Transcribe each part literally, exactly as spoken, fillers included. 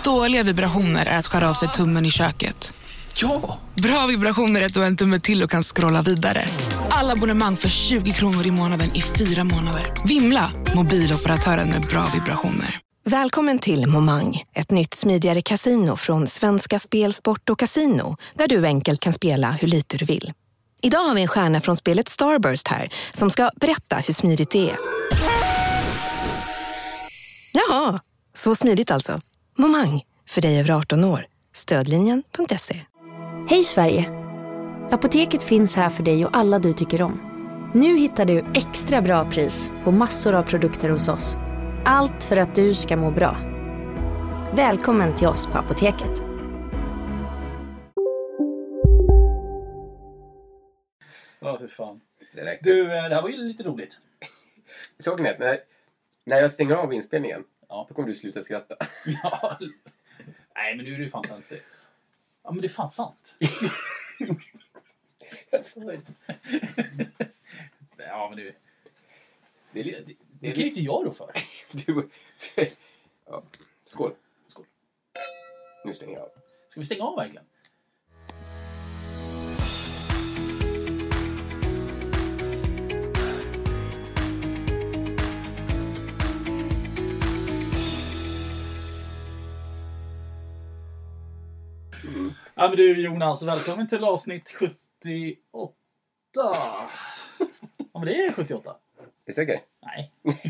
Dåliga vibrationer är att skära av sig tummen i köket. Ja! Bra vibrationer är att du har en tumme till och kan scrolla vidare. Alla abonnemang för tjugo kronor i månaden i fyra månader. Vimla! Mobiloperatören med bra vibrationer. Välkommen till Momang, ett nytt smidigare casino från Svenska Spel, Sport och Casino, där du enkelt kan spela hur lite du vill. Idag har vi en stjärna från spelet Starburst här, som ska berätta hur smidigt det är. Jaha, så smidigt alltså. Momang, för dig över arton år. Stödlinjen punkt se. Hej Sverige! Apoteket finns här för dig och alla du tycker om. Nu hittar du extra bra pris på massor av produkter hos oss. Allt för att du ska må bra. Välkommen till oss på Apoteket. Ja, för fan. Det Du, det här var ju lite roligt. Såg ni att när, när jag stänger av inspelningen, ja. Då kommer du sluta skratta. Ja. Nej, men nu är det ju fan sant. Ja, men det är fan sant. Jag sa det. Ja, men du... Det, är lite, det, det, det kan ju inte jag då för. Du, ja. Skål. Skål. Nu stänger jag av. Ska vi stänga av verkligen? Mm. Ja, men du Jonas, välkommen till avsnitt sjuttioåtta. Ja, men det är sjuttioåtta. Är du säker? Nej.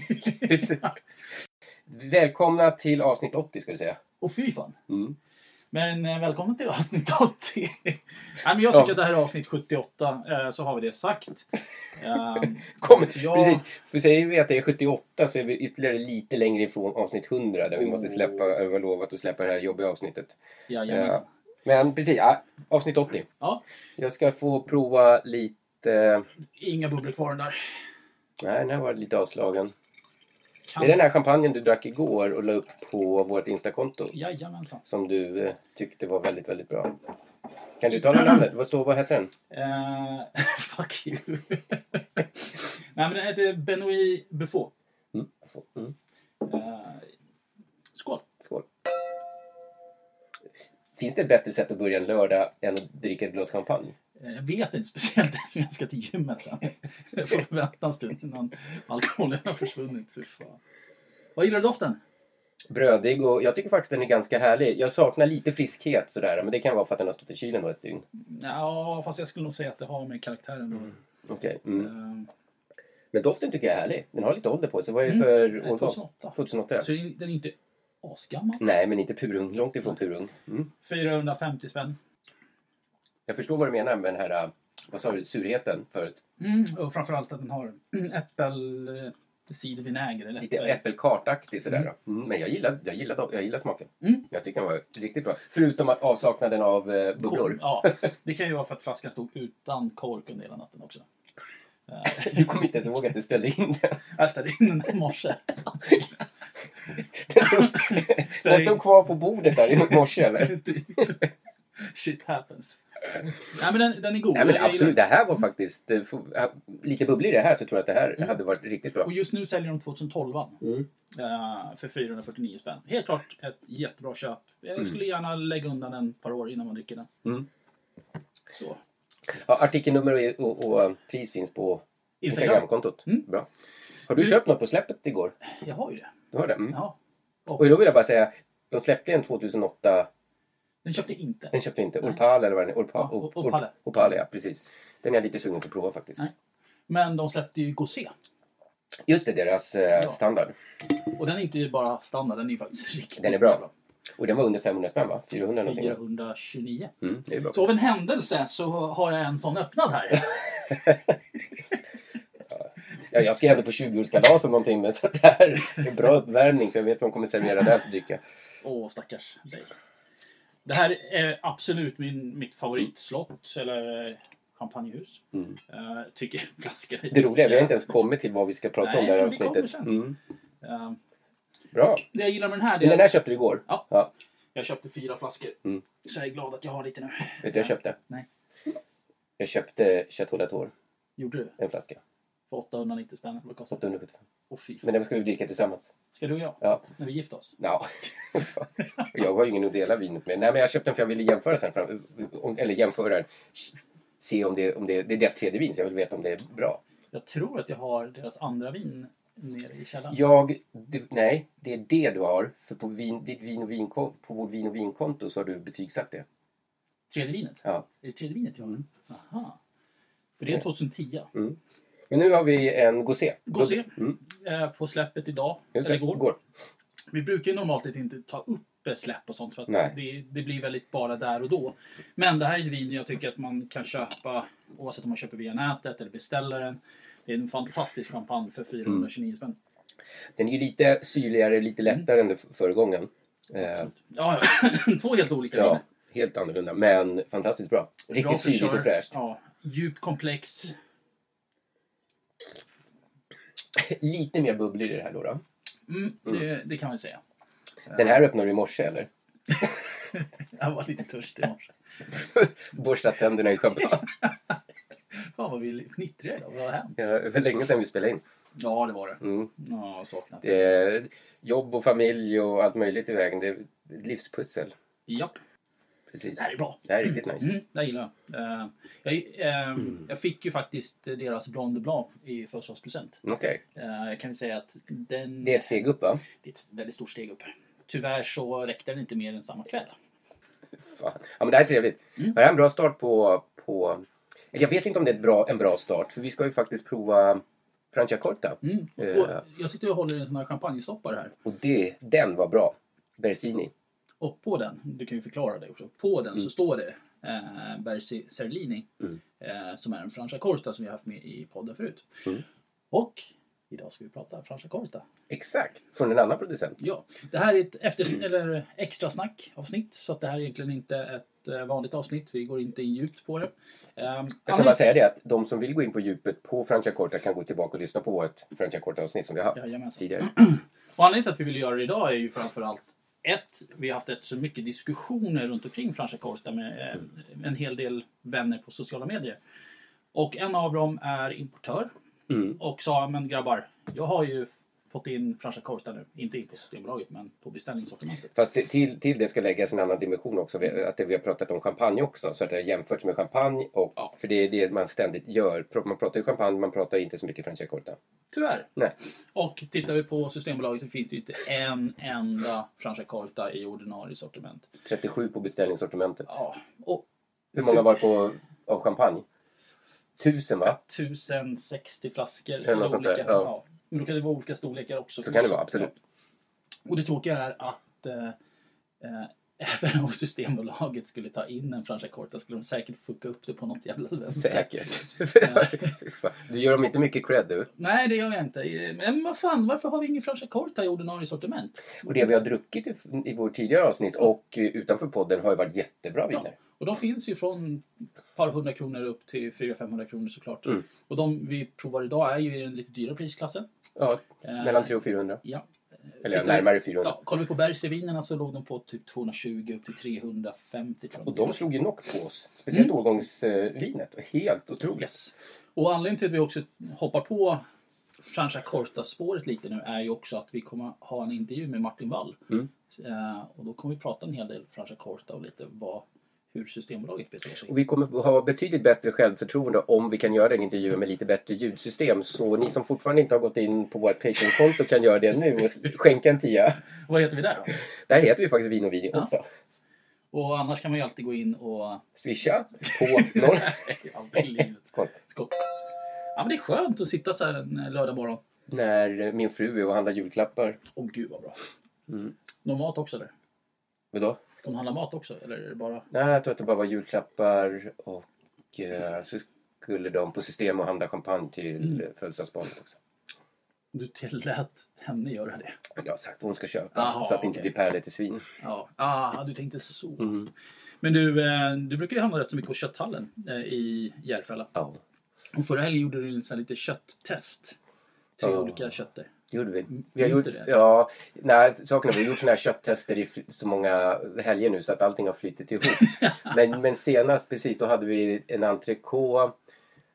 Välkomna till avsnitt åttio, ska du säga. Och fy fan. Mm. Men eh, välkommen till avsnitt åttio. Nej, men jag tycker ja. att det här är avsnitt sjuttioåtta, eh, så har vi det sagt. Um, Kom, jag... Precis, för säger vi att det är sjuttioåtta så är vi ytterligare lite längre ifrån avsnitt hundra. Där vi måste släppa, oh. över lovat att släppa det här jobbiga avsnittet. Ja, ja, men precis, ja, avsnitt åttio. Ja. Jag ska få prova lite... Inga bubblor kvar där. Nej, den här var lite avslagen. Kan... Det är den här champagnen du drack igår och la upp på vårt Instakonto. Jajamensan. Som du eh, tyckte var väldigt, väldigt bra. Kan du tala namnet? Vad står, vad heter den? Uh, fuck you. Nej, men det är Benoît Buffon. Mm. Mm. Uh, skål. Skål. Finns det ett bättre sätt att börja en lördag än att dricka ett glas champagne? Jag vet inte, speciellt som jag ska till gymmet sen. Jag får vänta en stund innan alkoholen har försvunnit. Fy fan. Vad gillar du doften? Brödig, och jag tycker faktiskt den är ganska härlig. Jag saknar lite friskhet sådär, men det kan vara för att den har stått i kylen då ett dygn. Ja, fast jag skulle nog säga att det har med karaktären. Mm. Okej. Okay. Mm. Uh, men doften tycker jag är härlig. Den har lite ålder på sig. Vad är det mm, för år? tjugohundraåtta. tjugohundraåtta. Så den är inte asgammal? Nej, men inte purung. Långt ifrån purung. Mm. fyrahundrafemtio spänn. Jag förstår vad du menar med den här, vad sa du, surheten förut. Mm, och framförallt att den har äppel, cidervinäger. Eller lite äppelkartaktig sådär. Mm. Mm, men jag gillar, jag, gillar, jag gillar smaken. Mm. Jag tycker den var riktigt bra. Förutom att avsaknaden av eh, bubblor. Ja, det kan ju vara för att flaskan stod utan kork under hela natten också. Du kommer inte ens ihåg att du ställde in den. Jag ställde in den i morse. Den stod, den stod kvar på bordet där i morse, eller? Shit happens. Nej, men den, den är god. Nej, men absolut, det här var faktiskt äh, lite bubblig i det här, så tror jag att det här mm. hade varit riktigt bra. Och just nu säljer de tjugotolv mm. uh, för fyrahundrafyrtionio spänn. Helt klart ett jättebra köp. Jag mm. skulle gärna lägga undan en par år innan man dricker den. Mm. Så. Ja, artikelnummer och, och, och pris finns på Instagram-kontot. Mm. Bra. Har du, du köpt något på släppet igår? Jag har ju det. Du har det? Mm. Ja. Och, och då vill jag bara säga, de släppte en tjugohundraåtta. Den köpte inte. Den köpte inte. Orpal eller vad det är. Orpa, ja, Orpale. Orpale, ja, precis. Den är jag lite sugen på att prova faktiskt. Nej. Men de släppte ju Gosé. Just det, deras eh, ja. standard. Och den är inte bara standard, den är faktiskt riktigt Den är bra. bra. Och den var under femhundra spänn, va? fyrahundra någonting. fyrahundratjugonio. Mm, det är bra. Så av en händelse så har jag en sån öppnad här. Ja, jag ska ändå på tjugo-årskalas om någonting, men så att det här är en bra uppvärmning, för jag vet vad de kommer servera där för dricka. Åh, stackars dig. Det här är absolut min, mitt favoritslott, eller champagnehus. Mm. Uh, tycker flaskor är det roliga, vi har inte ens kommit till vad vi ska prata Nej, om det här avsnittet. Mm. Uh, Bra. Det jag gillar med den här... Men den här köpte du igår? Ja. ja. Jag köpte fyra flaskor. Mm. Så jag är glad att jag har lite nu. Vet du jag köpte? Nej. Jag köpte Chateau Latour. Gjorde du? En flaska. På åttahundranittio spänn. Vad kostar det? åttahundrasjuttiofem. Åh, fy fan. Men den ska vi dricka tillsammans. Ska du och jag? Ja. När vi gifter oss? Ja. Jag har ju ingen att dela vinet med. Nej, men jag köpte den för jag ville jämföra sen. Fram, eller jämföra den. Se om det, om det, det är deras tredje vin, så jag vill veta om det är bra. Jag tror att jag har deras andra vin nere i källaren. Jag, det, nej, det är det du har. För på, vin, ditt vin och vinkonto, på vårt vin och vinkonto så har du betygsatt det. Tredje vinet? Ja. Är det tredje vinet jag har? Mm. Aha. För det är tjugohundratio. Mm. Men nu har vi en Gosé. Gosé. Mm. Eh, på släppet idag. Just det, eller igår. igår. Vi brukar ju normalt inte ta upp eh, släpp och sånt. För att det, det blir väldigt bara där och då. Men det här är ett vin jag tycker att man kan köpa. Oavsett om man köper via nätet eller beställer den. Det är en fantastisk champagne för fyrahundratjugonio spänn. Den är ju lite syrligare, lite lättare mm. än förra gången. Eh, ja, två helt olika ja, viner. Helt annorlunda. Men fantastiskt bra. Riktigt bra syrligt och fräscht. Ja, djup komplex. Lite mer bubblig i det här då. då. Mm, det, mm. det kan man säga. Den här öppnade du i morse eller? Jag var lite törstig i morse. Borstat tänderna i champagne. Fan vad vi fnittriga idag. Vad har hänt? Ja, det var länge sedan vi spelade in. Ja, det var det. Mm. Ja, saknat. Det är jobb och familj och allt möjligt i vägen. Det är ett livspussel. Japp. Precis. Det här är bra. Det här är riktigt nice. Mm, det gillar jag. Uh, jag, uh, mm. jag fick ju faktiskt deras Blanc de Blanc i födelsedagspresent. Okej. Okay. Uh, jag kan säga att den... Det är ett steg upp, va? Det är ett väldigt stort steg upp. Tyvärr så räckte den inte mer än samma kväll. Fan. Ja, men det här är trevligt. Mm. Det här är en bra start på... på... Jag vet inte om det är ett bra, en bra start. För vi ska ju faktiskt prova Franciacorta. Mm. Uh, jag sitter och håller en sån här champagnestoppare här. Och det, den var bra. Bersini. Och på den, du kan ju förklara det också. På den mm. så står det eh, Bersi Serlini. Mm. Eh, som är en Franciacorta som vi har haft med i podden förut. Mm. Och idag ska vi prata Franciacorta. Exakt, från en annan producent. Ja, det här är ett efter, mm. eller extra snack avsnitt. Så att det här är egentligen inte ett eh, vanligt avsnitt. Vi går inte in djupt på det. Um, jag kan bara säga det att de som vill gå in på djupet på Franciacorta kan gå tillbaka och lyssna på vårt Franciacorta-avsnitt som vi har haft Jajamensan. tidigare. Och anledningen till att vi vill göra det idag är ju framförallt ett, vi har haft ett så mycket diskussioner runt omkring Franciacorta med eh, en hel del vänner på sociala medier. Och en av dem är importör. Mm. Och sa, men grabbar, jag har ju fått in Franciacorta nu. Inte in på Systembolaget, men på beställningssortimentet. Fast det, till, till det ska läggas en annan dimension också. Att det, vi har pratat om champagne också. Så att det är jämfört med champagne. Och, ja. För det är det man ständigt gör. Man pratar ju champagne, man pratar inte så mycket Franciacorta. Tyvärr. Nej. Och tittar vi på Systembolaget så finns det ju inte en enda Franciacorta i ordinarie sortiment. trettiosju på beställningssortimentet. Ja. Och hur många var på av champagne? Tusen, va? tusen sextio flaskor. Eller något sånt där. Ja. Ja. Men då kan det vara olika storlekar också. Så kan det vara, absolut. Och det tråkiga är att äh, äh, även om Systembolaget skulle ta in en Franciacorta skulle de säkert fucka upp det på något jävla vänster. Säkert. Du gör dem inte mycket cred, du. Nej, det gör jag inte. Men vad fan, varför har vi ingen Franciacorta i ordinarie sortiment? Och det vi har druckit i, i vår tidigare avsnitt och utanför podden har ju varit jättebra viner. Ja. Och de finns ju från ett par hundra kronor upp till fyra till femhundra kronor såklart. Mm. Och de vi provar idag är ju i den lite dyrare prisklassen. Ja, eh, mellan trehundra och fyrahundra. Ja. Eller ja, närmare fyrahundra. Ja, kollar vi på Bergsevinerna så låg de på typ tvåhundratjugo upp till trehundrafemtio. Tror jag. Och de slog ju knock på oss. Speciellt mm. årgångsvinet. Helt otroligt. Yes. Och anledningen till att vi också hoppar på Franciacorta-spåret lite nu är ju också att vi kommer ha en intervju med Martin Wall. Mm. Eh, och då kommer vi prata en hel del Franciacorta och lite vad hur Systembolaget beter sig. Och vi kommer ha betydligt bättre självförtroende om vi kan göra en intervju med lite bättre ljudsystem. Så ni som fortfarande inte har gått in på vårt Patreon-konto kan göra det nu och skänka en tia. Vad heter vi där då? Där heter vi faktiskt Vin och Video ja. också. Och annars kan man ju alltid gå in och... Swisha på noll. Ja, Skål. Skål. Ja, men det är skönt att sitta så här en lördag morgon. När min fru är och handlar julklappar. Åh gud vad bra. Mm. Någon mat också där? Vadå? De handlar mat också, eller är det bara... Nej, jag tror att det bara var julklappar och eh, så skulle de på system och handla champagne till mm. födelsedagsbarnet också. Du tillät henne göra det? Jag har sagt vad hon ska köpa, Aha, så att det inte okay. blir pärligt i svin. Ja, ah, du tänkte så. Mm. Men du, eh, du brukar ju handla rätt så mycket på kötthallen eh, i Järfälla. Ja. Och förra helgen gjorde du en sån här lite kötttest. Tre ja. olika kötter. Gjorde vi. Vi har gjort, ja, nej, saken är, vi har gjort såna här kötttester i så många helger nu så att allting har flyttit ihop. men, men senast, precis, då hade vi en entrecote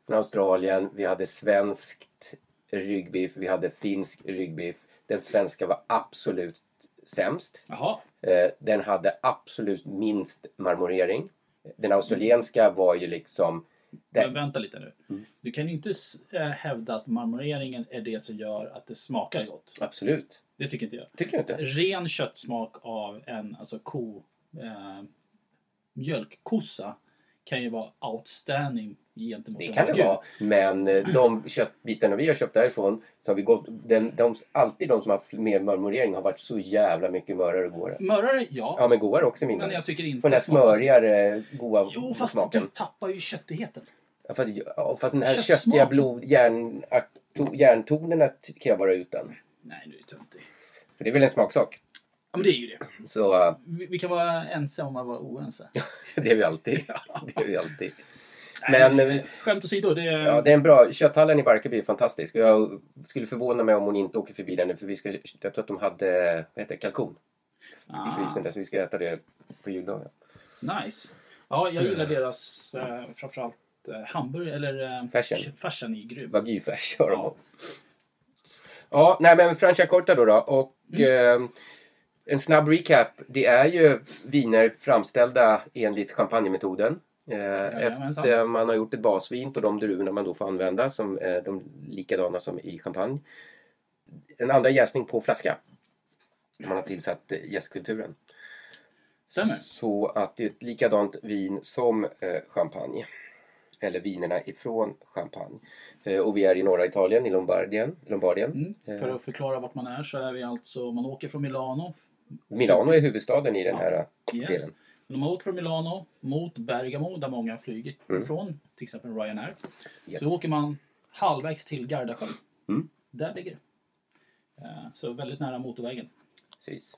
från Australien. Vi hade svenskt ryggbiff. Vi hade finsk ryggbiff. Den svenska var absolut sämst. Jaha. Eh, den hade absolut minst marmorering. Den australienska var ju liksom... Den... Men vänta lite nu. Mm. Du kan ju inte äh, hävda att marmoreringen är det som gör att det smakar gott. Absolut. Det tycker inte jag. Tycker jag inte. Ren köttsmak av en alltså ko... Eh, mjölkkossa kan ju vara outstanding gentemot det kan det vara, men de köttbitarna vi har köpt därifrån så har vi gått, den, de, alltid de som har haft mer marmorering har varit så jävla mycket mörare och godare. Mörare, ja. Ja, men godare också mina. Men jag tycker inte för den här smörigare goda jo, fast smaken. Du tappar ju köttigheten. Ja, fast, ja, fast den här köttiga blod, järn, järntonerna kan jag vara utan. Nej, nu är det töntigt. För det är väl en smaksak. Ja, men det är ju det. Så, uh, vi, vi kan vara ense om att vara oense. det är vi alltid. Det är vi alltid. Nej, men, skämt åsido, det är... Ja, det är en bra... Kötthallen i Barkarby är fantastisk. Och jag skulle förvåna mig om hon inte åker förbi den. För vi ska... Jag tror att de hade... Vad heter det? Kalkon. Ah. I frysen där. Så vi ska äta det på juldagen. Nice. Ja, jag gillar deras... Äh, framförallt äh, hamburgare... Eller... Äh, färsen. Färsen i grym. Wagyu-färs har de. Ja. Ja, nej men Franciacorta då då. Och... Mm. Eh, en snabb recap. Det är ju viner framställda enligt champagnemetoden. Eh, efter man har gjort ett basvin på de druvorna man då får använda som är de likadana som i champagne. En andra jäsning på flaska. Man har tillsatt jästkulturen. Stämmer. Så att det är ett likadant vin som eh, champagne. Eller vinerna ifrån champagne. Eh, och vi är i norra Italien, i Lombardien. Lombardien. Mm. Eh. För att förklara vart man är så är vi alltså, man åker från Milano. Milano är huvudstaden i den ja. här yes. delen. De åker från Milano mot Bergamo där många flyger mm. från, till exempel Ryanair. Yes. Så åker man halvvägs till Gardasjön. Mm. Där ligger det. Så väldigt nära motorvägen. Precis.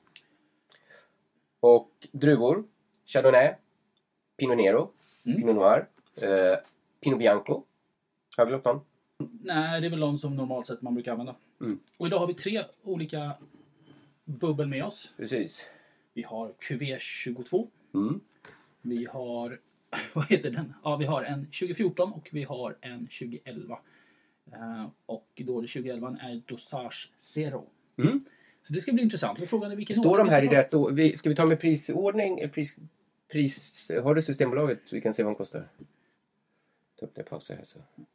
Och druvor, Chardonnay, Pinot Nero, mm. Pinot Noir, eh, Pinot Bianco. Har vi glömt någon? Nej, det är väl de som normalt sett man brukar använda. Mm. Och idag har vi tre olika bubbel med oss. Precis. Vi har Q V tjugotvå. Mm. Vi har, vad heter den? Ja, vi har en tjugo fjorton och vi har en tjugo elva. Uh, och då det tjugo elva är Dosage Zero. Mm. Så det ska bli intressant. Frågan är vilken står de här i rätt år? Vi, ska vi ta med prisordning? Pris, pris, har du Systembolaget så vi kan se vad de kostar? Ta upp det, pausa här så.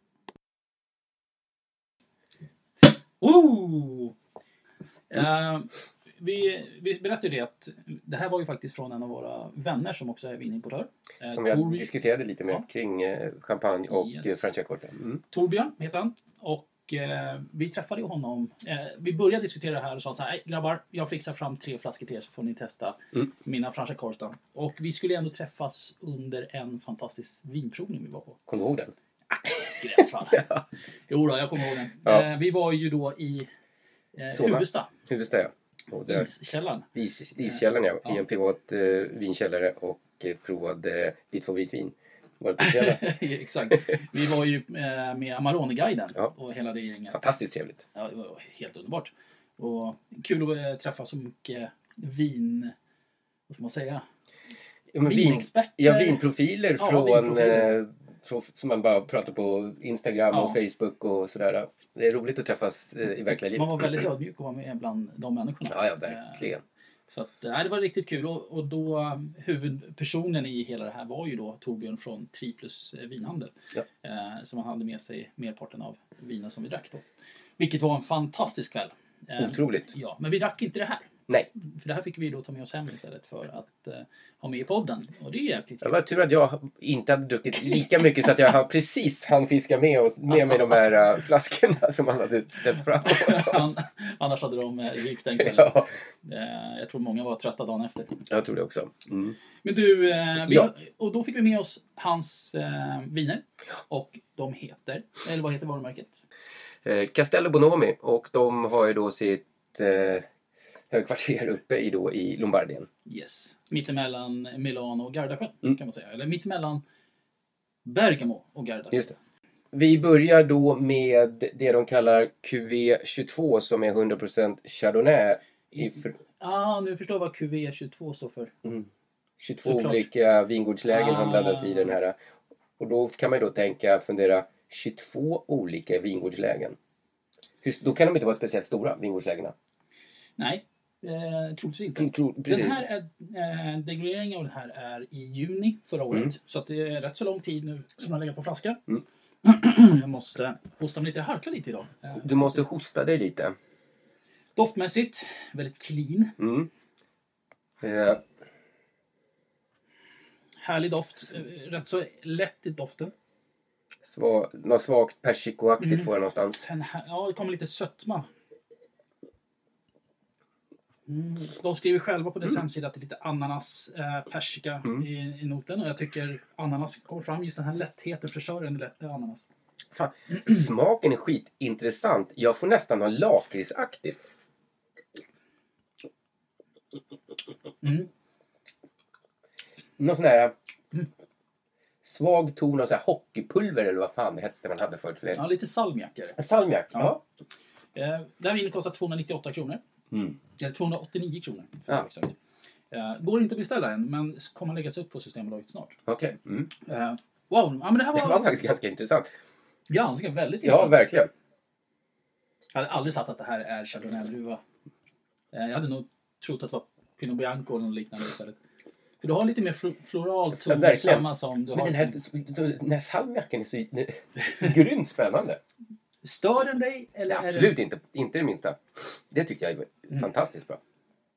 Ooh! Uh, vi, vi berättade ju det att det här var ju faktiskt från en av våra vänner som också är vinimportör. Uh, som jag Tor... diskuterade lite med ja. kring uh, champagne och yes. Franciacorta. Mm. Torbjörn heter han. Och uh, vi träffade ju honom. Uh, vi började diskutera det här och sa så här: nej grabbar, jag fixar fram tre flaskor till er så får ni testa mm. mina Franciacorta. Och vi skulle ändå träffas under en fantastisk vinprovning vi var på. Kommer du ihåg den? Gränsfall. ja. Jo då, jag kommer ihåg den. Ja. Uh, vi var ju då i uh, Huvudsta. Huvudsta, ja. Där, iskällaren. Is, iskällaren, ja. ja. I en privat uh, vinkällare och uh, provade uh, ditt favoritvin. Exakt. Vi var ju uh, med Amarone-guiden ja. och hela det gänget. Fantastiskt trevligt. Ja, det var helt underbart. Och kul att uh, träffa så mycket vin... Vad ska man säga? Ja, men vinexperter. Vin, ja, vinprofiler ja, från... Vinprofiler. Uh, som man bara pratar på Instagram ja. och Facebook och sådär. Det är roligt att träffas i verkliga livet. Man var väldigt ödmjuk att vara med bland de människorna. Ja, ja verkligen. Så att, nej, det var riktigt kul. Och, och då huvudpersonen i hela det här var ju då Torbjörn från Triplus vinhandel. Ja. Eh, som han hade med sig merparten av vinen som vi drack då. Vilket var en fantastisk kväll. Eh, Otroligt. Ja, men vi drack inte det här. Nej. För det här fick vi då ta med oss hem istället för att uh, ha med i podden. Och det är jäkligt. Det var tur att jag inte hade druckit lika mycket så att jag precis hann fiska med, oss, med mig de här uh, flaskorna som han hade ställt fram åt oss. Annars hade de uh, rykt den kvällen. Ja. Uh, jag tror många var trötta dagen efter. Jag tror det också. Mm. Men du, uh, vi, ja. och då fick vi med oss hans uh, viner. Och de heter, eller vad heter varumärket? Uh, Castello Bonomi. Och de har ju då sitt... Uh, högkvarter uppe i, då, i Lombardien. Yes. Mittemellan Milano och Gardasjön mm. kan man säga. Eller mittemellan Bergamo och Gardasjön. Just det. Vi börjar då med det de kallar Q V tjugotvå som är hundra procent Chardonnay. Ja, för... ah, nu förstår jag vad Q V tjugotvå står för. Mm. tjugotvå Såklart. Olika vingårdslägen ah. har blandat i den här. Och då kan man ju då tänka, fundera, tjugotvå olika vingårdslägen. Hur, då kan de inte vara speciellt stora, vingårdslägena. Nej, eh, troligtvis inte. Tro, tro, Den här är, eh, degraderingen av den här är i juni förra året. Mm. Så att det är rätt så lång tid nu som den har legat på flaska. Mm. Jag måste hosta mig lite, harkla lite idag. Eh, Du måste hosta dig lite. Doftmässigt, väldigt clean. Mm. Eh, Härlig doft, eh, rätt så lätt i doften. sva, något svagt persikoaktigt Mm. får jag någonstans. En här, ja, det kommer lite sötma. Mm. De skriver själva på deras Mm. hemsida att det är lite ananas, eh, persika Mm. i, i noten. Och jag tycker ananas kommer fram, just den här lättheten förstör en lätt eh, ananas. Fan, smaken är skitintressant. Jag får nästan ha lakritsaktigt. Mm. Någon sån här Mm. svag ton av så här hockeypulver eller vad fan det hette man hade förut. Ja, lite salmiak är det. Salmiak, ja. Ja. Eh, det här vinet kostar tvåhundranittioåtta kronor. Mm. Eller tvåhundraåttionio kronor. För Ja. att vara exakt. Eh, går inte att beställa än, men kommer läggas upp på Systembolaget snart. Okej. Mm. Eh, wow, ja, men det här Det var, var faktiskt ganska intressant. ganska väldigt Ja, intressant. verkligen. Jag hade aldrig sagt att det här är Chardonnay-druva. Eh, jag hade nog trott att det var Pinot Bianco eller något liknande istället. För du har lite mer fl- floral ton, Ja, verkligen. samma som du Men har. den här, så, den här salmiaken är så grymt spännande. Stör den dig? Eller Ja, är absolut den... inte. Inte det minsta. Det tycker jag är Mm. fantastiskt bra.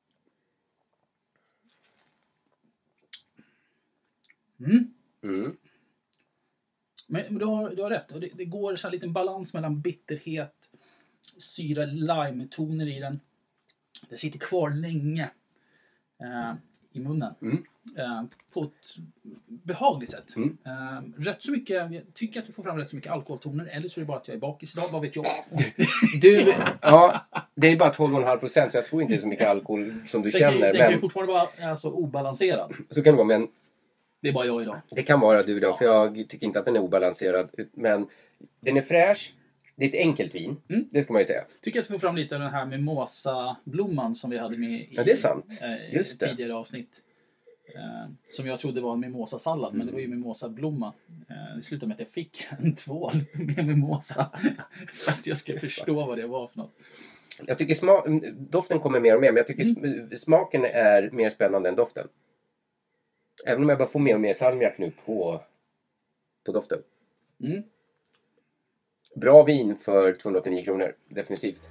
Mm. Mm. Men, men du, har, du har rätt. Och det, det går så här liten balans mellan bitterhet, syra, lime-toner i den. Det sitter kvar länge eh, i munnen. Mm. Eh, på ett behagligt sätt. Mm. Eh, rätt så mycket, jag tycker att du får fram rätt så mycket alkoholtoner. Eller så är det bara att jag är bakis idag, vad vet jag. Du, ja, det är bara tolv komma fem procent så jag tror inte det är så mycket alkohol som du Den kan, ju- känner. den kan ju Men fortfarande vara alltså, obalanserad. så kan det vara. Men Det är bara jag idag. det kan vara du då, för jag tycker inte att den är obalanserad. Men den är fräsch. Det är ett enkelt vin, Mm. det ska man ju säga. Tycker att du får fram lite av den här mimosa-blomman som vi hade med i Ja, det är sant. eh, Just det. tidigare avsnitt. Eh, som jag trodde var en mimosa-sallad, men det var ju mimosa-blomma. Eh, det slutade med att jag fick en tvål med mimosa. För att jag ska förstå vad det var för något. Jag tycker sma- doften kommer mer och mer, men jag tycker Mm. sm- smaken är mer spännande än doften. Även om jag bara får mer och mer salmiak nu på, på doften. Mm. Bra vin för tvåhundraåttionio kronor, definitivt.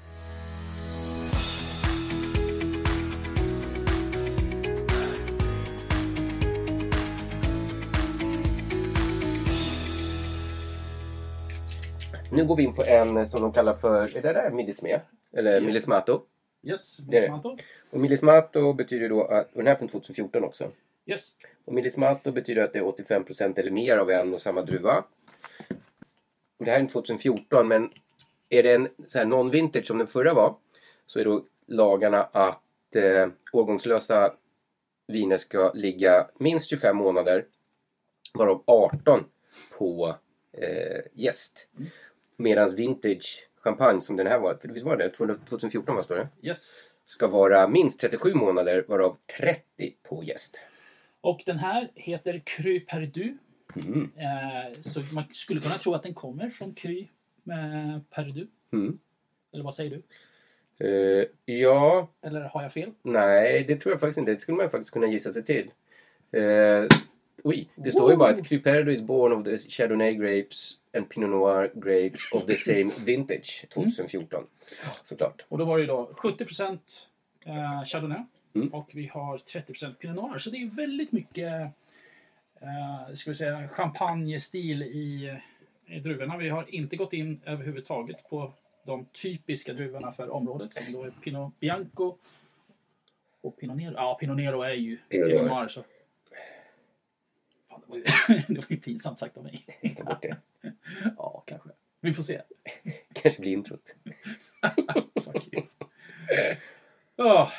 Nu går vi in på en som de kallar för, är det där Midisme? Eller Ja. Millismato. Yes, Det är det. Millismato. Och Millismato betyder då att, och den här är från tjugohundrafjorton också. Yes. Och Millismato betyder att det är åttiofem procent eller mer av en och samma druva. Och det här är tjugohundrafjorton, men är det en så här non-vintage som den förra var, så är då lagarna att eh, årgångslösa viner ska ligga minst tjugofem månader, varav arton på eh, jäst. Medan vintage champagne som den här var, för visst var det tjugohundrafjorton, vad står det? Yes. Ska vara minst trettiosju månader, varav trettio på jäst. Och den här heter Cru Perdu. Mm. Eh, så man skulle kunna tro att den kommer från Cru med Perdu. Mm. Eller vad säger du? Eh, ja, Eller har jag fel? nej, det tror jag faktiskt inte. Det skulle man faktiskt kunna gissa sig till. Eh, oj, det står ju bara att Cru Perdu is born of the Chardonnay grapes and Pinot Noir grapes of the same vintage tjugohundrafjorton. Såklart. Och då var det ju då sjuttio procent eh, Chardonnay. Mm. Och vi har trettio procent Pinot Noir. Så det är ju väldigt mycket eh, ska vi säga, champagne-stil i, i druvorna. Vi har inte gått in överhuvudtaget på de typiska druvorna för området. Som då är Pinot Bianco och Pinot Nero. Ja, Pinot Nero är ju Pinot Pinot Noir. Noir. Så. Fan, det, var ju, det var ju pinsamt sagt av mig. Ta bort det. Ja, kanske. Vi får se. Kanske blir introt. Fuck you. Oh.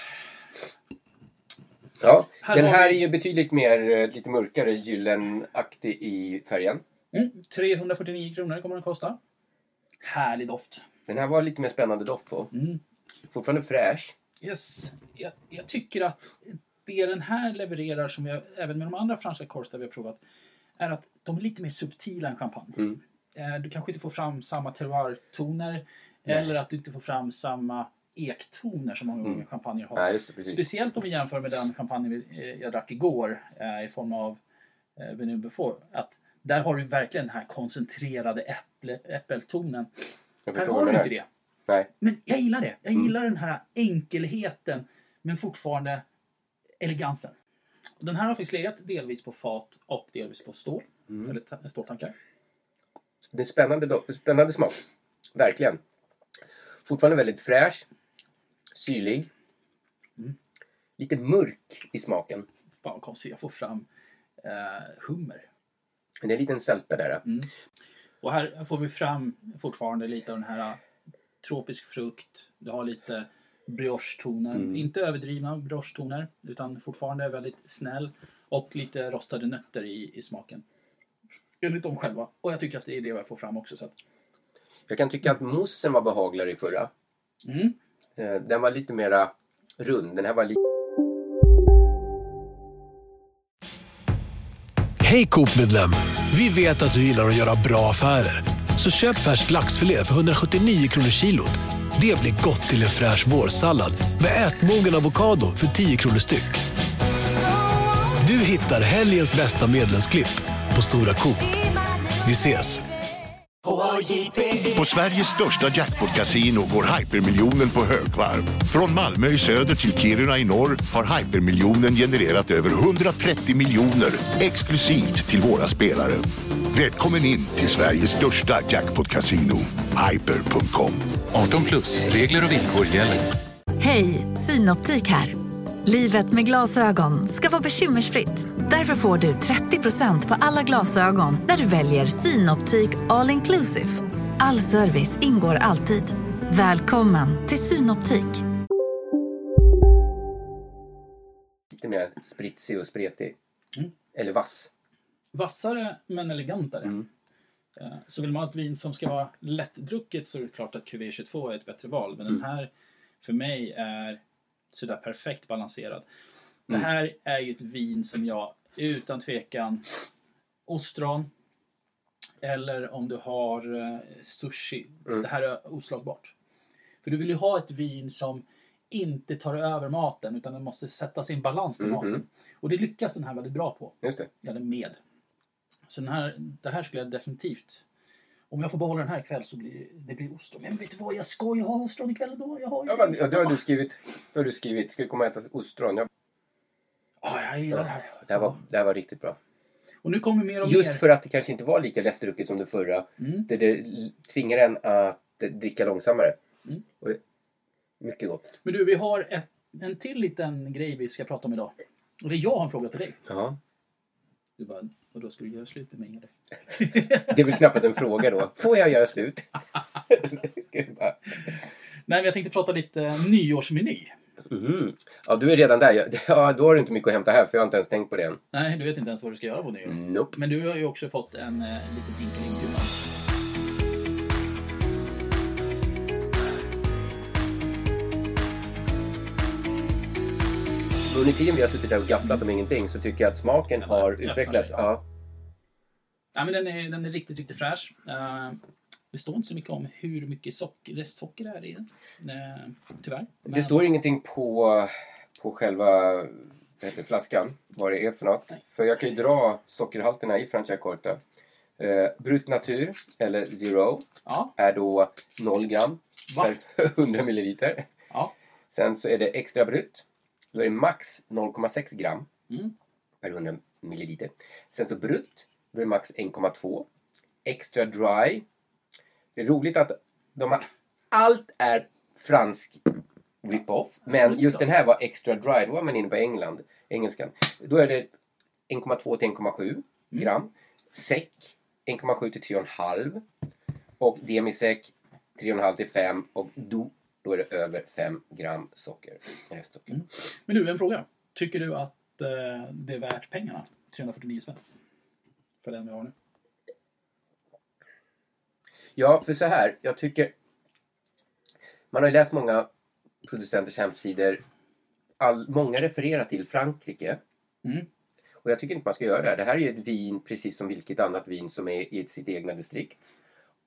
Ja, Här den har här vi- är ju betydligt mer, eh, lite mörkare, gyllenaktig i färgen. Mm, trehundrafyrtionio kronor kommer den kosta. Härlig doft. Den här var lite mer spännande doft på. Mm. Fortfarande fräsch. Yes. Jag, jag tycker att det den här levererar, som jag även med de andra franska kors där vi har provat, är att de är lite mer subtila än champagne. Mm. Eh, du kanske inte får fram samma terroir-toner. Eller att du inte får fram samma ektoner som många gånger mm. champagne har. Ja, just det, precis. Speciellt om vi jämför med den champagne jag drack igår eh, i form av eh, Venue Beaufort. Att där har du verkligen den här koncentrerade äpple, äppeltonen. Här har du inte det. Nej. Men jag gillar det. Jag gillar mm. den här enkelheten men fortfarande elegansen. Den här har faktiskt legat delvis på fat och delvis på stål. Mm. Eller ståltankar. Det är spännande, spännande smak. Verkligen. Fortfarande väldigt fräsch. Syrlig. Mm. Lite mörk i smaken. Fan konstigt, jag får fram eh, hummer. Det är en liten sälta där. Mm. Och här får vi fram fortfarande lite av den här tropisk frukt. Du har lite brioche-toner. Mm. Inte överdrivna brioche-toner. Utan fortfarande väldigt snäll. Och lite rostade nötter i, i smaken. Enligt dem själva. Och jag tycker att det är det jag får fram också. Så att... Jag kan tycka att moussen var behagligare i förra. Mm. Den var lite mera rund. Den här var lite... Hej Coop-medlem! Vi vet att du gillar att göra bra affärer. Så köp färsk laxfilé för hundrasjuttionio kronor kilot. Det blir gott till en fräsch vårsallad med ätmogen avokado för tio kronor styck. Du hittar helgens bästa medlemsklipp på Stora Coop. Vi ses! På Sveriges största jackpot-casino går hypermiljonen på högvarv. Från Malmö i söder till Kiruna i norr har hypermiljonen genererat över hundratrettio miljoner exklusivt till våra spelare. Välkommen in till Sveriges största jackpot-casino, hyper punkt com. arton plus, regler och villkor gäller. Hej, Synoptik här. Livet med glasögon ska vara bekymmersfritt. Därför får du trettio procent på alla glasögon när du väljer Synoptik All Inclusive. All service ingår alltid. Välkommen till Synoptik. Lite mer spritsig och spretig. Mm. Eller vass. Vassare men elegantare. Mm. Så vill man ha ett vin som ska vara lättdrucket så är det klart att Q V tjugotvå är ett bättre val. Men mm. den här för mig är sådär perfekt balanserad. Mm. Det här är ju ett vin som jag utan tvekan ostron eller om du har uh, sushi. Mm. Det här är oslagbart. För du vill ju ha ett vin som inte tar över maten utan den måste sätta sin balans till mm. maten. Och det lyckas den här väldigt bra på. Just det. Eller med. Så den här, det här skulle jag definitivt... Om jag får behålla den här ikväll så blir det blir ostron. Men vet du vad, jag ska ju ha ostron ikväll då. Jag har ju... Ja, men, ja, det har du skrivit. Det har du skrivit. Ska vi komma och äta ostron? Ja, ja jag gillar det här. Det här, var, det här var riktigt bra. Och nu kommer mer och Just mer. för att det kanske inte var lika lättdrucket som det förra. Mm. Det, det tvingar en att dricka långsammare. Mm. Och det, mycket gott. Men du, vi har ett, en till liten grej vi ska prata om idag. Och det är jag har en fråga till dig. Ja. Du bara, och då ska du göra slut med mig eller? Det är väl knappast en fråga då. Får jag göra slut? Ska jag bara... Nej, men jag tänkte prata lite nyårsmeny. Mm. Ja, du är redan där. Ja, då har du inte mycket att hämta här för jag har inte ens tänkt på det än. Nej, du vet inte ens vad du ska göra på nyår. Nope. Men du har ju också fått en eh, liten inkling till mig. Under tiden vi har suttit där och gafflat om ingenting så tycker jag att smaken ja, har utvecklats. Ja. Ja, men den är, den är riktigt, riktigt fräsch. Uh, det står inte så mycket om hur mycket socker, restsocker det är i den. Uh, tyvärr. Men... Det står ingenting på, på själva vad heter, flaskan. Vad det är för något. Nej. För jag kan ju dra sockerhalterna i Franciacorta. Uh, Brut Natur, eller Zero, ja. Är då noll gram Va? Per hundra milliliter. Ja. Sen så är det extra brut. Då är det max noll komma sex gram mm. per hundra milliliter. Sen så brut, då är det max en komma två. Extra dry. Det är roligt att de har, allt är fransk rip-off. Men just den här var extra dry. Då var man inne på England, engelskan. Då är det en komma två till en komma sju gram. Mm. Säck en komma sju till tre komma fem. Och demisäck tre komma fem till fem. Och do. Då är det över fem gram socker. Restsocker. Mm. Men nu en fråga. Tycker du att eh, det är värt pengarna? trehundrafyrtionio spänn. För den vi har nu. Ja, för så här. Jag tycker... Man har ju läst många producenters hemsidor. All, många refererar till Frankrike. Mm. Och jag tycker inte man ska göra det här. Det här är ju ett vin precis som vilket annat vin som är i sitt egna distrikt.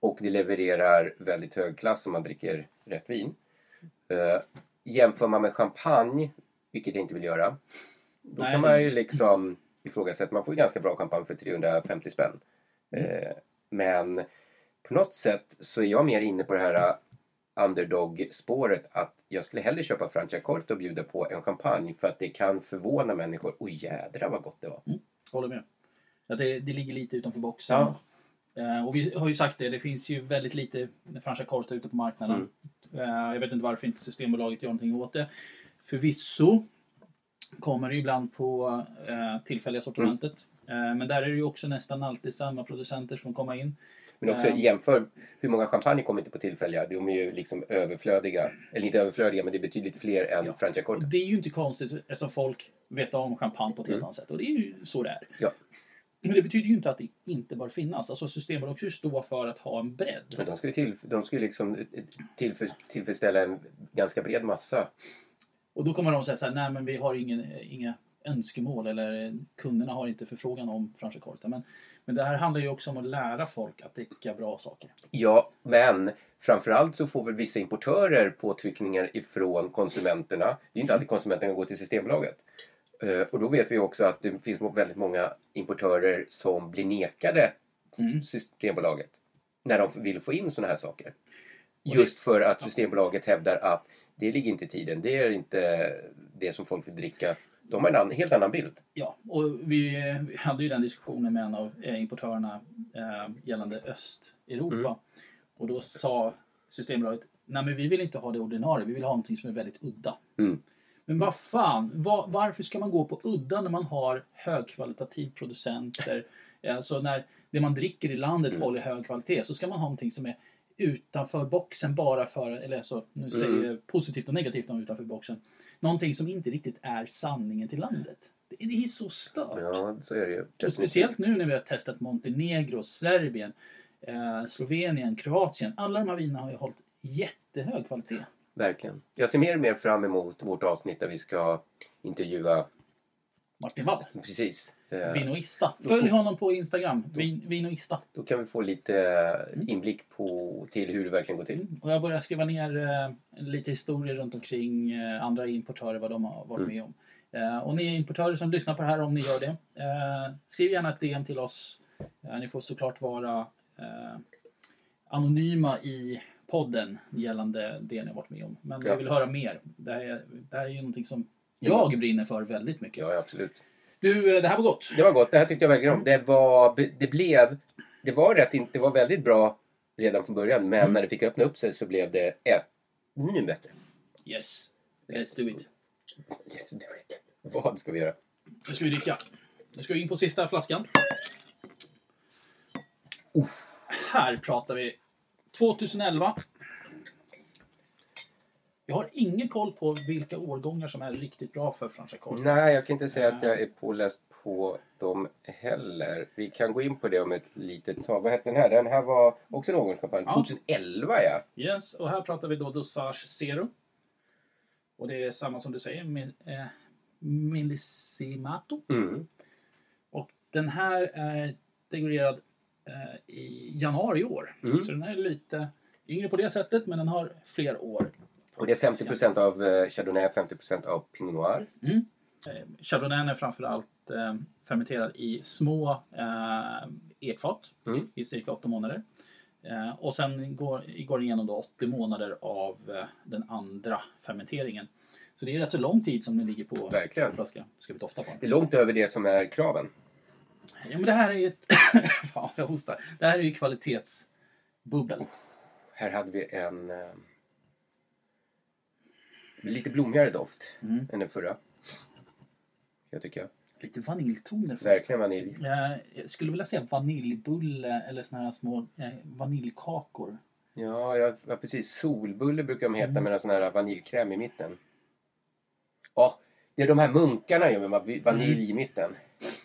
och det levererar väldigt hög klass om man dricker rätt vin. Uh, jämför man med champagne, vilket jag inte vill göra, då Nej. kan man ju liksom ifrågasätta. Man får ju ganska bra champagne för trehundrafemtio spänn. Mm. Uh, men på något sätt så är jag mer inne på det här underdog-spåret att jag skulle hellre köpa Franciacorta och bjuda på en champagne för att det kan förvåna människor. Och jädra vad gott det var. Mm. Håller med. Att det, det ligger lite utanför boxen. Ja. Uh, och vi har ju sagt det, det finns ju väldigt lite Franciacorta ute på marknaden. Mm. Uh, jag vet inte varför inte Systembolaget gör någonting åt det. Förvisso kommer det ibland på uh, tillfälliga sortimentet. Mm. Uh, men där är det ju också nästan alltid samma producenter som kommer in. Men också jämför hur många champagne kommer inte på tillfälliga. De är ju liksom överflödiga. Eller inte överflödiga, men det är betydligt fler än ja. Franciacorta. Det är ju inte konstigt eftersom folk vet om champagne på ett helt mm. annat sätt. Och det är ju så det är. Ja. Men det betyder ju inte att det inte bör finnas. Alltså Systembolaget också står för att ha en bredd. Men de ska ju till, de ska liksom tillför, tillfredsställa en ganska bred massa. Och då kommer de säga så här, nej men vi har ingen, inga önskemål. Eller kunderna har inte förfrågan om Franciacorta. Men Men det här handlar ju också om att lära folk att dricka bra saker. Ja, men framförallt så får väl vissa importörer påtryckningar ifrån konsumenterna. Det är inte alltid konsumenterna går till Systembolaget. Och då vet vi också att det finns väldigt många importörer som blir nekade mm. Systembolaget när de vill få in såna här saker. Just för att Systembolaget hävdar att det ligger inte i tiden. Det är inte det som folk vill dricka. De har en annan, helt annan bild. Ja, och vi, vi hade ju den diskussionen med en av eh, importörerna eh, gällande Östeuropa. Mm. Och då sa Systembolaget, nej men vi vill inte ha det ordinarie, vi vill ha någonting som är väldigt udda. Mm. Men vad fan, var, varför ska man gå på udda när man har högkvalitativ producenter? Alltså när det man dricker i landet mm. håller hög kvalitet, så ska man ha någonting som är utanför boxen bara för, eller så, nu säger jag mm. positivt och negativt om utanför boxen. Någonting som inte riktigt är sanningen till landet. Det, det är så stört. Ja, så är det ju. Och speciellt nu när vi har testat Montenegro, Serbien, eh, Slovenien, Kroatien. Alla de här vinerna har ju hållit jättehög kvalitet. Verkligen. Jag ser mer och mer fram emot vårt avsnitt där vi ska intervjua Martin Wall. Precis. Vinoista. Följ får... honom på Instagram. Vin, Vinoista. Då kan vi få lite inblick på till hur det verkligen går till. Mm. Och jag börjar skriva ner uh, lite historier runt omkring uh, andra importörer, vad de har varit mm. med om. Uh, och ni importörer som lyssnar på det här, om ni gör det, uh, skriv gärna ett D M till oss. Uh, ni får såklart vara uh, anonyma i podden gällande det ni har varit med om. Men ja. Jag vill höra mer. Det här är, det här är ju någonting som jag brinner för väldigt mycket. Ja, absolut. Du, det här var gott. Det var gott. Det här tyckte jag verkligen om. Det var, det blev, det var rätt, det var väldigt bra redan från början. Men mm. när det fick öppna upp sig så blev det ett nu bättre. Yes. Let's do it. Let's do it. Vad ska vi göra? Nu ska vi dricka. Nu ska vi in på sista flaskan. Uh. Här pratar vi tjugoelva. Jag har ingen koll på vilka årgångar som är riktigt bra för Franciacorta. Nej, jag kan inte säga att jag är påläst på dem heller. Vi kan gå in på det om ett litet tag. Vad hette den här? Den här var också en årgångskampanj. Ja. tjugoelva, ja. Yes, och här pratar vi då Dosage Zero. Och det är samma som du säger. Mil, eh, Millisimato. Mm. Och den här är dekorerad eh, i januari i år. Mm. Så den är lite yngre på det sättet, men den har fler år. Och det är femtio procent av eh, Chardonnay, femtio procent av Pinot Noir. Mm. Eh, Chardonnay är framförallt eh, fermenterad i små eh, ekfat mm. i cirka åtta månader. Eh, och sen går, går igenom då åttio månader av eh, den andra fermenteringen. Så det är rätt så lång tid som den ligger på, Verkligen. på flaskan. Ska vi dofta på den? Det är långt över det som är kraven. Ja, men det här är ju ett fan, jag hostar. Det här är ju kvalitetsbubbel. Oh, här hade vi en eh, lite blommigare doft mm. än den förra. Jag tycker. Lite vaniljtoner. Verkligen vanilj. Jag skulle vilja säga vaniljbulle eller såna här små eh, vaniljkakor. Ja, ja, precis. Solbulle brukar de heta mm. med en sån här vaniljkräm i mitten. Ja, det är de här munkarna gör med vanilj mm. i mitten.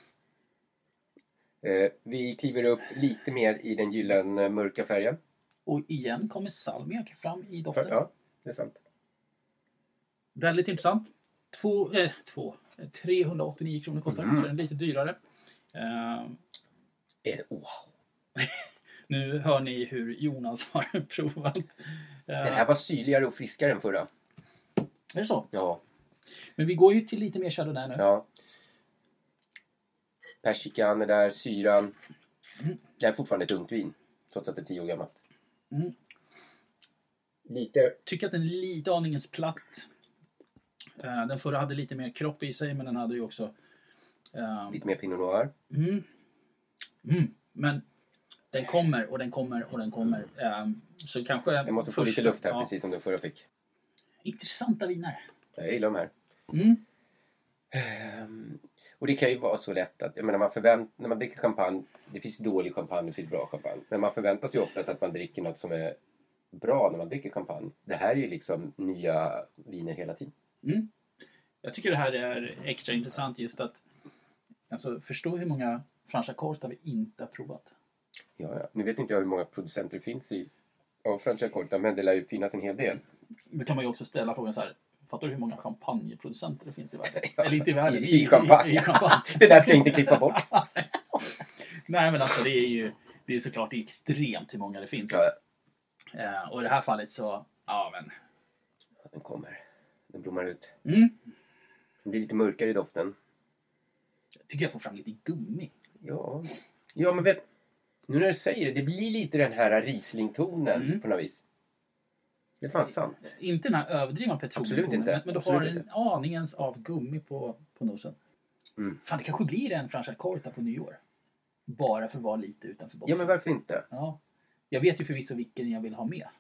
Eh, vi kliver upp lite mer i den gyllene mörka färgen. Och igen kommer salmiak fram i doften. För, ja, det är sant. Väldigt intressant. Två, eh, två, trehundraåttionio kronor kostar den, mm. så den är lite dyrare. Uh, är det, wow. Nu hör ni hur Jonas har provat. Den här var syrligare och friskare än förra. Är det så? Ja. Men vi går ju till lite mer chardonnay nu. Ja. Persikan är där, syran. Mm. Det är fortfarande ett ungt vin. Trots att det är tio år gammalt. Mm. Lite. Tycker att den är lite aningens platt. Uh, den förra hade lite mer kropp i sig, men den hade ju också... Uh, lite mer Pinot Noir. Mm. Mm. Men den kommer och den kommer och den kommer. Uh, så kanske... Den måste få första, lite luft här, ja. Precis som den förra fick. Intressanta viner. Jag gillar de här. Mm. Um, och det kan ju vara så lätt att, jag menar, man förvänt, när man dricker champagne, det finns dålig champagne, det finns bra champagne. Men man förväntar sig oftast att man dricker något som är bra när man dricker champagne. Det här är ju liksom nya viner hela tiden. Mm. Jag tycker det här är extra intressant just att alltså, förstå hur många Franciacorta vi inte har provat. Ja, ja. Nu vet inte jag hur många producenter det finns i av Franciacorta, men det lär ju finnas en hel del. Då kan man ju också ställa frågan så här: fattar du hur många champagneproducenter det finns i världen? Ja, eller inte i världen, i, i, i, champagne. i, i champagne. Det där ska jag inte klippa bort. Nej, men alltså det är ju det är såklart extremt hur många det finns. Ja. Uh, och i det här fallet så, ja men... Den kommer. Den blommar ut. Mm. Den blir lite mörkare i doften. Jag tycker jag får fram lite gummi. Ja, ja men vet... Nu när du säger det, det blir lite den här Riesling-tonen mm. på något vis. Det är fan sant. Inte den här överdrivna petroleumtonen, men, men du har en inte. aningens av gummi på, på nosen. Mm. Fan, det kanske blir en Franciacorta på nyår. Bara för att vara lite utanför boxen. Ja, men varför inte? Ja. Jag vet ju förvisso vilken jag vill ha med.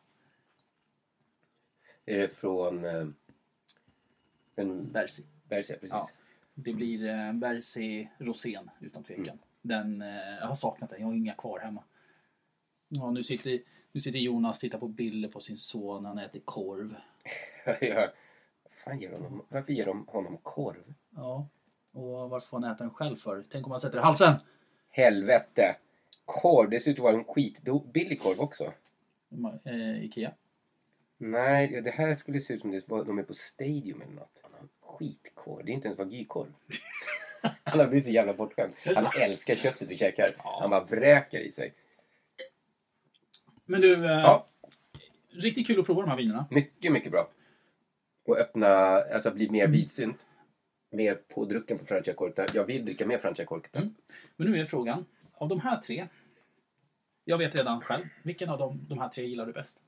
Är det från... Eh, en Bercy. Bercy, precis. Ja. Det blir eh, Bercy Rosén, utan tvekan. Mm. Den, eh, jag har saknat den, jag har inga kvar hemma. Ja, nu sitter, nu sitter Jonas och tittar på bilder på sin son, han äter korv. Ja. Fan ger honom, varför ger de honom korv? Ja, och varför får han äta den själv för? Tänk om han sätter i halsen. Helvete. Korv, dessutom var det en skitbillig korv också. Eh, Ikea? Nej, det här skulle se ut som det, de är på Stadium eller något. Skitkorv, det är inte ens Wagyu-korv. Han har blivit så jävla bortskämd. Han älskar köttet vi käkar. Ja. Han bara vräker i sig. Men du, eh, ja. Riktigt kul att prova de här vinerna. Mycket, mycket bra. Och öppna, alltså bli mer mm. vidsynt. Mer pådrucken på Franciacorta. Jag vill dricka mer Franciacorta. Mm. Men nu är frågan, av de här tre, jag vet redan själv, vilken av dem, de här tre gillar du bäst?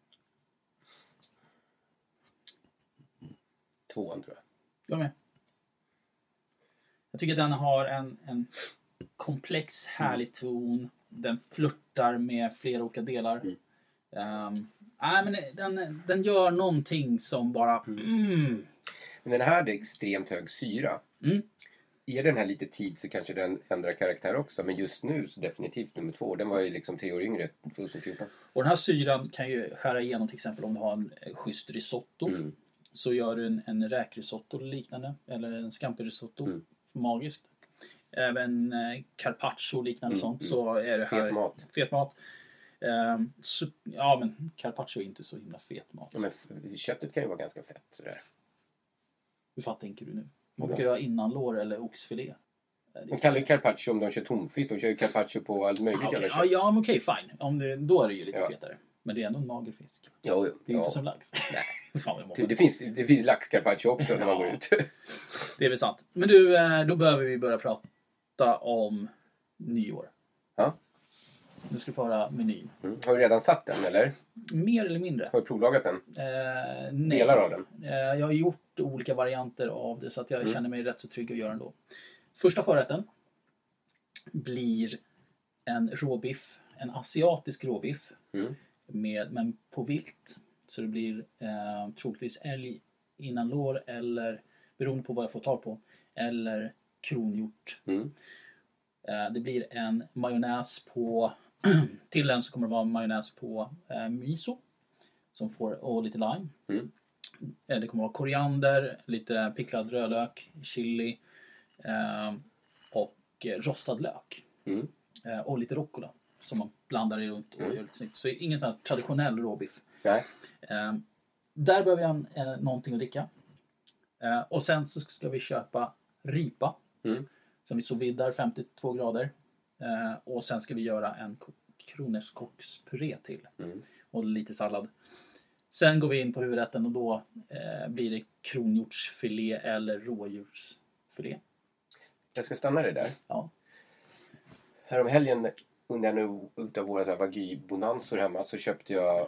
Tvåan tror jag. Jag med. Jag tycker den har en, en komplex, härlig ton. Den flirtar med flera olika delar. Mm. Um, nej, men den, den gör någonting som bara... Mm. Men den här hade extremt hög syra. Mm. Är den här lite tid så kanske den ändrar karaktär också. Men just nu så definitivt nummer två. Den var ju liksom tre år yngre, tjugohundrafjorton. Och den här syran kan ju skära igenom till exempel om du har en schysst risotto. Mm. Så gör du en, en räkrisotto liknande. Eller en scampi-risotto. Mm. Magiskt. Även eh, carpaccio och liknande mm, sånt. Mm. Så är det här... Fet mat. Fet mat. Um, så, ja, men carpaccio är inte så himla fet mat. Ja, men köttet kan ju vara ganska fett sådär. Hur fan tänker du nu? Man brukar göra innanlår eller oxfilé. De kallar ju carpaccio om de kör tonfisk. De kör ju carpaccio på allt möjligt. Okay. Ja, ja, men okej, okay, fine. Om det, då är det ju lite ja. fetare. Men det är ändå en magerfisk. Jo, jo, det är ju ja. inte som lax. Nej. Fan, det, det finns, det finns laxcarpaccio också när man går ut. Det är väl sant. Men du, då behöver vi börja prata om nyår. Ja. Nu ska du få höra menyn. Mm. Har du redan satt den, eller? Mer eller mindre. Har du provlagat den? Eh, nej. Delar av den? Eh, jag har gjort olika varianter av det så att jag mm. känner mig rätt så trygg att göra ändå. Första förrätten blir en råbiff. En asiatisk råbiff. Mm. Med, men på vilt. Så det blir eh, troligtvis älg innan lår eller beroende på vad jag får tag på. Eller kronhjort. Mm. Eh, det blir en majonnäs på till den så kommer det vara majonnäs på eh, miso. Som får, och lite lime. Mm. Eh, det kommer vara koriander, lite picklad rödlök, chili eh, och eh, rostad lök. Mm. Eh, och lite rucola. Som man blandar i runt och mm. gör lite snyggt. Så ingen sån här traditionell råbiff. Nej. Eh, där behöver jag eh, någonting att dricka. Eh, och sen så ska vi köpa ripa. Mm. Som vi sous vidar femtiotvå grader. Eh, och sen ska vi göra en kronärtskockspuré till. Mm. Och lite sallad. Sen går vi in på huvudrätten och då eh, blir det kronhjortsfilé eller rådjursfilé. Jag ska stanna det där. Ja. Härom helgen under en utav våra så här wagyu-bonansor hemma så köpte jag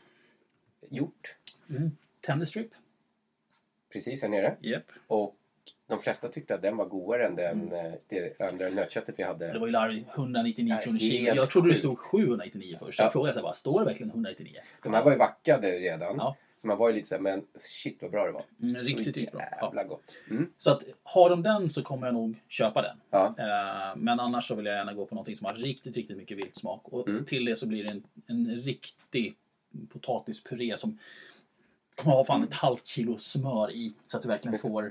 hjort. Mm. Tenderstrip. Precis här nere. Yep. Och de flesta tyckte att den var godare än den, mm. det andra nötköttet vi hade. Det var ju larvigt, etthundranittionio kronor helt kilo. Jag trodde det sjukt. stod sjuhundranittionio först. Jag Ja. frågade så här, bara, står det verkligen etthundranittionio? De här var ju vackade redan. Ja. Så man var ju lite så här, men shit vad bra det var. Mm, riktigt, så riktigt bra. jävla gott. Mm. Så att har de den så kommer jag nog köpa den. Ja. Eh, men annars så vill jag gärna gå på något som har riktigt, riktigt mycket vilt smak. Och Mm. till det så blir det en, en riktig potatispuré som kommer ha fan ett halvt kilo smör i. Så att du verkligen får...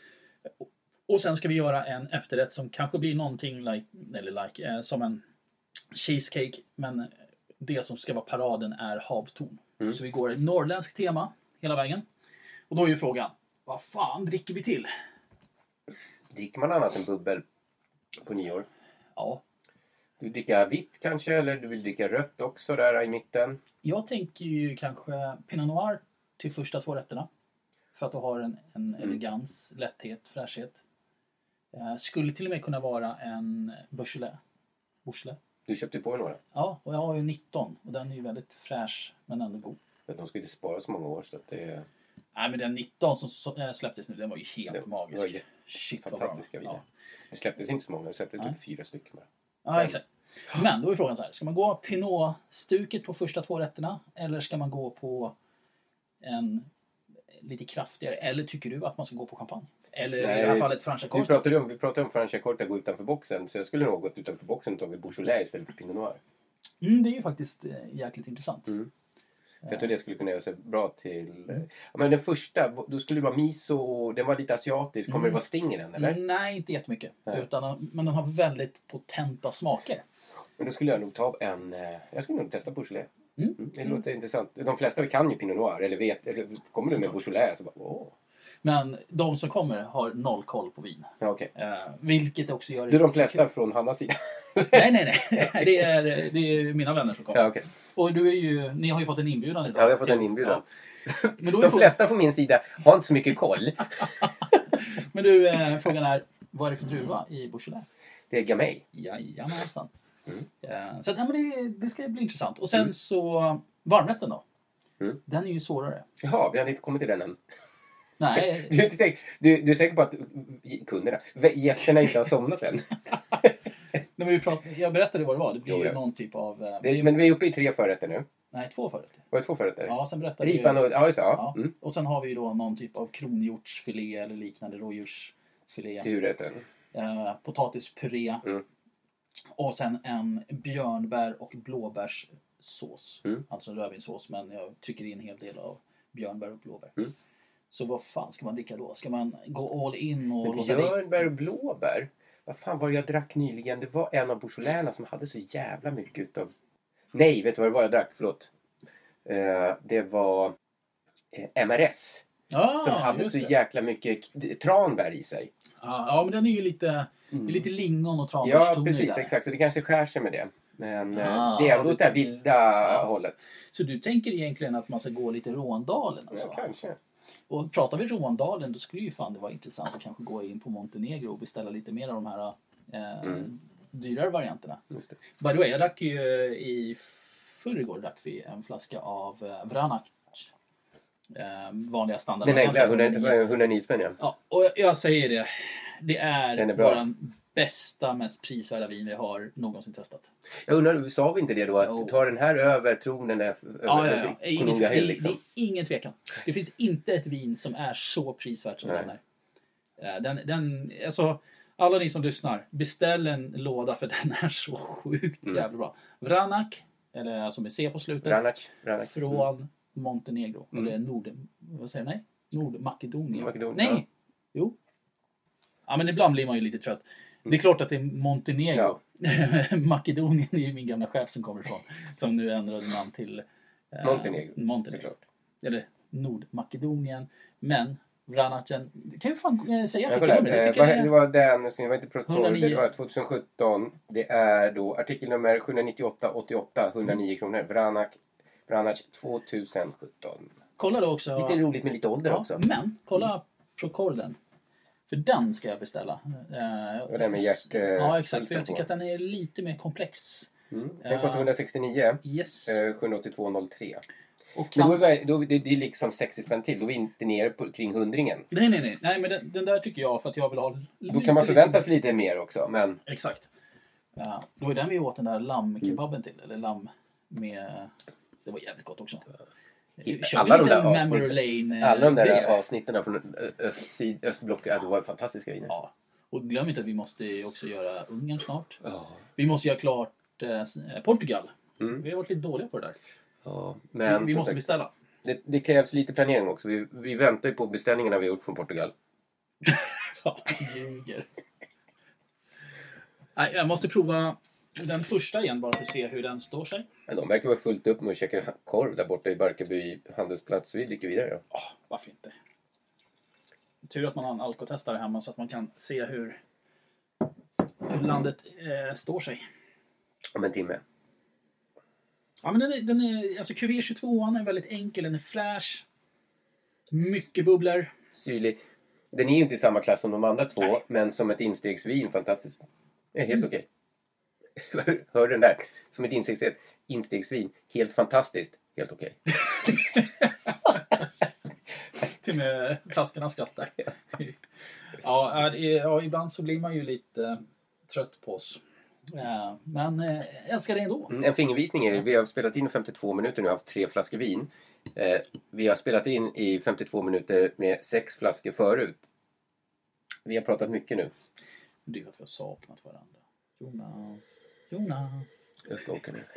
Och sen ska vi göra en efterrätt som kanske blir någonting like, eller like, eh, som en cheesecake. Men det som ska vara paraden är havtorn. Mm. Så vi går ett norrländskt tema hela vägen. Och då är ju frågan, vad fan dricker vi till? Dricker man annat än bubbel på nyår? Ja, Du dricker vitt kanske, eller du vill dricka rött också där i mitten? jag tänker ju kanske Pinot Noir till första två rätterna. För att du har en, en Mm. elegans, lätthet, fräschhet. Eh, skulle till och med kunna vara en Beaujolais. Beaujolais. Du köpte på några. Ja, och jag har ju nitton. Och den är ju väldigt fräsch, men ändå god. För de ska inte spara så många år så att det är Nej, men den nitton som så, äh, släpptes nu, den var ju helt Det magisk. var ju Shit, vad fantastiska bra. viner. Det släpptes inte så många, det släpptes Nej. typ fyra stycken bara. Ja, ja, exakt. Men då är frågan så här, ska man gå Pinot-stuket på första två rätterna? Eller ska man gå på en lite kraftigare? Eller tycker du att man ska gå på champagne? Eller Nej, i det här fallet Vi Franciacorta? pratade om, vi pratade om Franciacorta gå utanför boxen, så jag skulle nog gått utanför boxen och tagit Beaujolais istället för Pinot Noir. Mm, det är ju faktiskt eh, jäkligt intressant. Mm. För jag tror det skulle kunna göra sig bra till... Ja, men den första, då skulle det vara miso och den var lite asiatisk. Kommer Mm. det vara sting i den eller? Nej, inte jättemycket. Nej. Utan, men den har väldigt potenta smaker. Men då skulle jag nog ta en... eh, Jag skulle nog testa Beaujolais. Mm. Mm, det låter intressant. De flesta kan ju Pinot Noir, eller vet... Eller, kommer du med Beaujolais så bara... Åh. Men de som kommer har noll koll på vin. Ja, okej. Eh, vilket också gör det... Du är de flesta från Hannas sida. Nej, nej, nej. Det är, det är mina vänner som kommer. Ja, okej. Och du är ju, ni har ju fått en inbjudan idag. Ja, jag har fått en inbjudan. Ja. Men, då är De frågan, flesta från min sida har inte så mycket koll. men du, eh, frågan är, vad är det för druva i Beaujolais? Det är Gamay. Jajamensan. Mm. Eh, så att, ja, men det, det ska bli intressant. Och sen Mm. så, varmrätten då? Mm. Den är ju svårare. Jaha, vi hade inte kommit till den än. Nej, Du är, inte säker, du, du är säker på att kunderna, gästerna inte har somnat än? nej men vi prat, jag berättade vad det var. Det blir Jo, ju ja. någon typ av... Eh, Det, men vi är uppe i tre förrätter nu. nej, två förut. Var det två förrätter? Ja, sen berättade Ripan vi... och... Ja, just det. Ja. Ja. Mm. Och sen har vi ju då någon typ av kronhjortsfilé eller liknande rådjursfilé. Till huvudrätten. Eh, potatispuré. Mm. Och sen en björnbär och blåbärssås. Mm. Alltså rödvinssås, men jag trycker in en hel del av björnbär och blåbär. Mm. Så vad fan ska man dricka då? Ska man gå all in och Men låta det... björnbär och blåbär? Vad fan var det jag drack nyligen? Det var en av Beaujolais som hade så jävla mycket utav... Nej, vet du vad det var jag drack? Förlåt. Uh, det var uh, M R S. Ah, som hade just så det. jäkla mycket k- tranbär i sig. Ja, ja, men den är ju lite, Mm. det är lite lingon och Ja, tranbärstoner precis. där. Exakt. Så det kanske skär sig med det. Men eh, Ah, det är ändå det- åt det här vilda Ja. hållet. Så du tänker egentligen att man ska gå lite Råndalen alltså? Ja, kanske. Och pratar vi Råndalen, då skulle ju fan det vara intressant att kanske gå in på Montenegro och beställa lite mer av de här eh, Mm. dyrare varianterna. Just det. By the way, jag drack ju i förrgår drack vi en flaska av eh, Vranac. Eh, vanliga standard. Den enkla, hundranio spänn, ja. Ja, och jag, jag säger det. Det är, Den är bra. vår bästa, mest prisvärda vin vi har någonsin testat. Jag undrar, sa vi inte det då? Att Jo. du tar den här över tronen över Ja, ja, ja. Ingen, Konunga det, Hill, det liksom. är ingen tvekan. Det finns inte ett vin som är så prisvärt som Nej. den är. Eh, Den, den, alltså, alla ni som lyssnar, beställ en låda för den är så sjukt Mm. jävla bra. Vranac, eller alltså med C på slutet, Vranac. Vranac. från Montenegro. Mm. Eller Nord... Vad säger jag? Nej? Nordmakedonien. Makedonien, Nej! ja. Jo. Ja, men ibland blir man ju lite trött. Det är klart att det är Montenegro. Makedonien är ju min gamla chef som kommer ifrån. Som nu ändrade namn till... eh, Montenegro, Montenegro. såklart. Eller Nordmakedonien. Men Vranacen. Kan vi fan äh, säga ja, artikelnummer? Eh, vad, det var den, det var inte protokoll, det var tjugosjutton. Det är då artikelnummer sjuhundranittioåtta åttioåtta, etthundranio kronor. Vranac, Vranac tjugosjutton. Kolla då också. Lite roligt med lite ålder ja, också. Men, kolla mm. Procorden. För den ska jag beställa. Eh, och den med hjärt... Eh, ja, exakt. För jag tycker att den är lite mer komplex. Mm. Den kostar etthundrasextionio. Yes. Eh, sjuhundraåttiotvå noll tre. Och men då är, då, det, det är liksom sextio spänn till. Då är vi inte nere på, kring hundringen. Nej, nej, nej. Nej, men den, den där tycker jag för att jag vill ha... Då kan man förvänta sig lite mer också, men... Exakt. Ja, då är den vi åt den där lammkebaben mm. till. Eller lamm med... Det var jävligt gott också. Alla de, där avsnitt, alla de där avsnitten från öst, syd, östblock, det var fantastiska viner. Ja. Och glöm inte att vi måste också göra Ungern snart. Oh. Vi måste göra klart eh, Portugal. Mm. Vi har varit lite dåliga på det där. Ja, men vi vi måste beställa. Det, det krävs lite planering också. Vi, vi väntar ju på beställningarna vi har gjort från Portugal. Ja, ljuger. Nej, jag måste prova den första igen bara för att se hur den står sig. Men de verkar vara fullt upp med att käka korv där borta i Barkarby handelsplats. Vi dricker vidare då. Ja, oh, varför inte? Tur att man har en alkotestare hemma så att man kan se hur, hur landet eh, står sig. Om en timme. Ja, men den är, den är, alltså Q V tjugotvå är väldigt enkel, den är flash. Mycket bubblor. Syrlig. Den är ju inte i samma klass som de andra två, nej. Men som ett instegsvin, fantastiskt. Det är helt mm. okej. Hör den där? Som ett instegs, instegsvin, helt fantastiskt, helt okej. Till med flaskorna skrattar. Ja, är, ja, ibland så blir man ju lite trött på oss. Ja, men äh, älskar det ändå. En fingervisning är, vi har spelat in femtiotvå minuter nu och haft tre flaskor vin. Eh, vi har spelat in i femtiotvå minuter med sex flaskor förut. Vi har pratat mycket nu. Det är att vi har saknat varandra. Jonas, Jonas. Jag ska åka nu.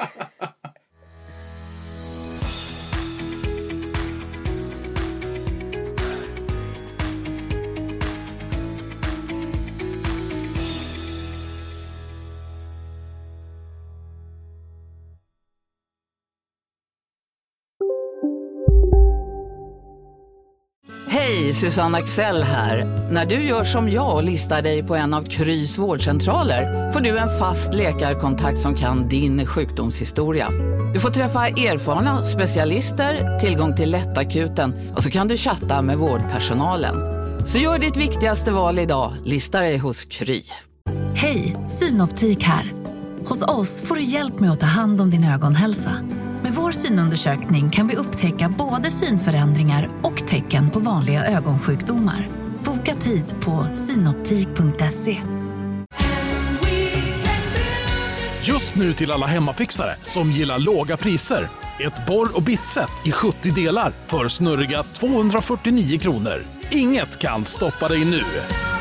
Hej, Susanne Axel här. När du gör som jag och listar dig på en av Krys vårdcentraler får du en fast läkarkontakt som kan din sjukdomshistoria. Du får träffa erfarna specialister, tillgång till lättakuten och så kan du chatta med vårdpersonalen. Så gör ditt viktigaste val idag, lista dig hos Kry. Hej, Synoptik här. Hos oss får du hjälp med att ta hand om din ögonhälsa. Med vår synundersökning kan vi upptäcka både synförändringar och tecken på vanliga ögonsjukdomar. Boka tid på synoptik punkt se. Just nu till alla hemmafixare som gillar låga priser. Ett borr- och bitset i sjuttio delar för snurriga tvåhundrafyrtionio kronor. Inget kan stoppa dig nu.